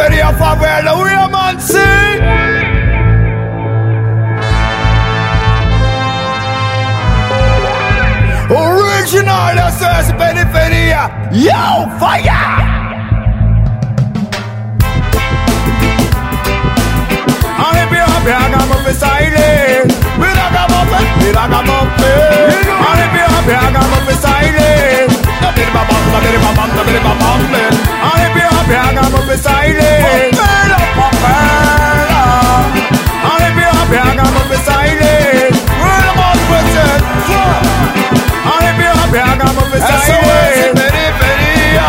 periferia, favela, we a man see. Original, essa periferia. Yo, fire! Ragamuffin silent, we ragamuffin, we ragamuffin. Ragamuffin silent, da bidi ba bam, da bidi ba bam, da bidi ba bam. Ragamuffin silent, ragamuffin silent, we're the most present. Ragamuffin silent, periferia.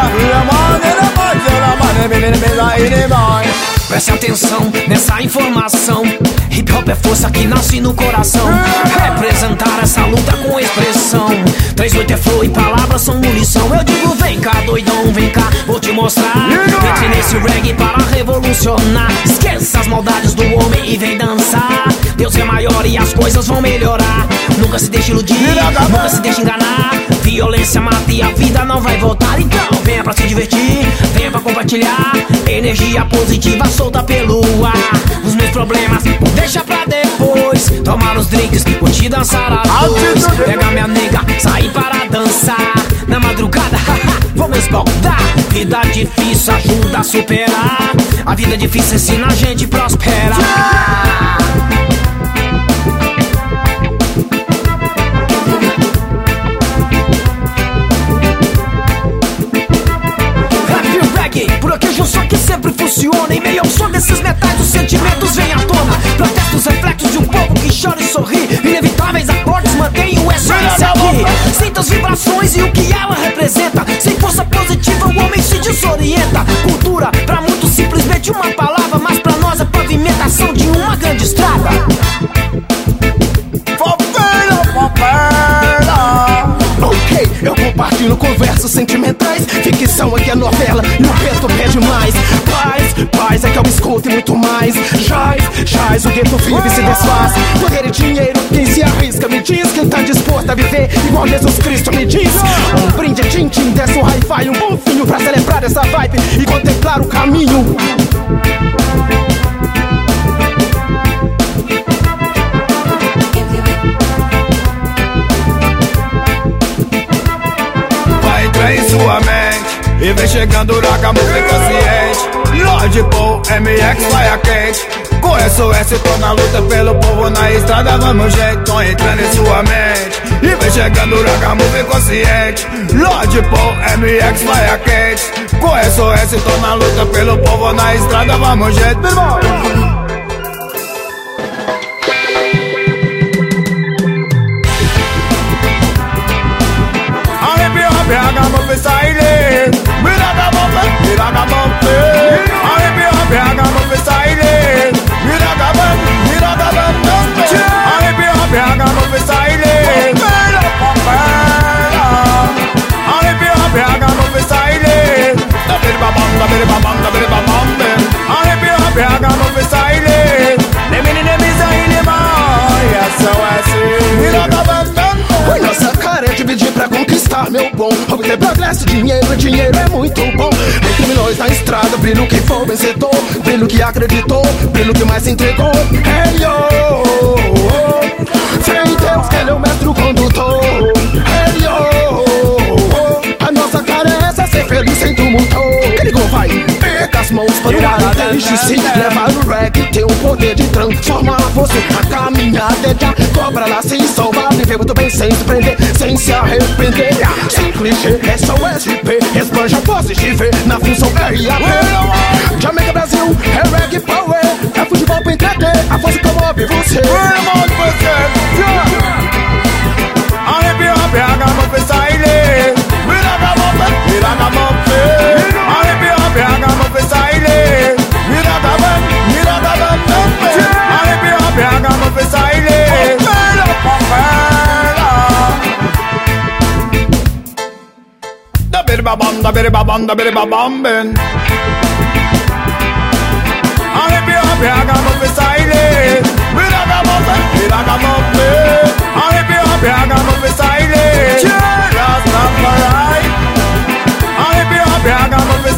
Preste atenção nessa informação. Hip hop é força que nasce no coração. Representar essa luta com expressão. 38 é flow e palavras são munição. Eu digo vem cá doidão, vem cá, vou te mostrar. Entre nesse reggae para revolucionar. Esqueça as maldades do homem e vem dançar. Deus é maior e as coisas vão melhorar. Nunca se deixe iludir, nunca se deixe enganar. Violência mata e a vida não vai voltar. Então venha pra se divertir, venha pra compartilhar. Energia positiva solta pelo ar. Os meus problemas deixa pra depois. Tomar os drinks, curtir dançar a dois. Pega minha nega, sair para dançar. Na madrugada, vamos esbaltar. Vida difícil ajuda a superar. A vida difícil ensina a gente prosperar. Por aqui é um som que sempre funciona. Em meio ao som desses metais os sentimentos vêm à tona. Protestos, reflexos de um povo que chora e sorri. Inevitáveis acordes mantêm o SOS aqui. Sinta as vibrações e o que ela representa. Sem força positiva o homem se desorienta. Cultura, pra muitos simplesmente uma palavra, mas pra nós é pavimentação de uma grande estrada. Ok, eu compartilho conversas sentimentais. Ficção aqui é novela e o preto pede mais. Paz é que eu escuto e muito mais. Jaz, o gueto vive e se desfaz. Poder e dinheiro, quem se arrisca me diz. Quem tá disposto a viver igual Jesus Cristo me diz. Um brinde, tim-tim, desce um hi-fi, um bom vinho pra celebrar essa vibe e contemplar o caminho. Em sua mente e vem chegando o Ragamuffin consciente. Lorde Paul, MX vai a quente. Com SOS tô na luta pelo povo na estrada, vamos gente. Tô entrando em sua mente e vem chegando o Ragamuffin consciente. Lorde Paul, MX vai a quente. Com SOS tô na luta pelo povo na estrada, vamos gente. Ragamuffin silent, we ragamuffin, we ragamuffin. Ragamuffin silent, we ragamuffin, we ragamuffin. Ragamuffin silent, Ragamuffin silent. Da bidi ba bam, da bidi ba bam, da bidi ba bam. Ragamuffin silent, nemi zainima, SOS, we ragamuffin. Nossa cara é dividir pra conquistar, meu bom. Obter progresso, dinheiro é muito bom. Entre nós na estrada, brilho quem for vencedor. Brilho que acreditou, brilho que mais se entregou. Hey yo, fé em Deus que ele é o mestre condutor. Hey yo, a nossa cara é essa, ser feliz sem tumulto. Que ligou, vai, pega as mãos para o ar, deixe-se levar no reggae. Tem o poder de transformar você. A caminhada é já cobra lá sem salvar. Viver muito bem sem se prender, sem se arrepender. Sem clichê, é só SP. Esbanja positivo na função RAP. Jamaica Brasil, é reggae power. É futebol pra entreter, a força que move você. Ragamuffin silent, we ragamuffin, we ragamuffin. Ragamuffin silent, we ragamuffin, we ragamuffin. Ragamuffin silent, da bidi ba bam, da bidi ba bam, da bidi ba bam. Ragamuffin silent, we ragamuffin, we ragamuffin. Ragamuffin silent, Rastafari. Ragamuffin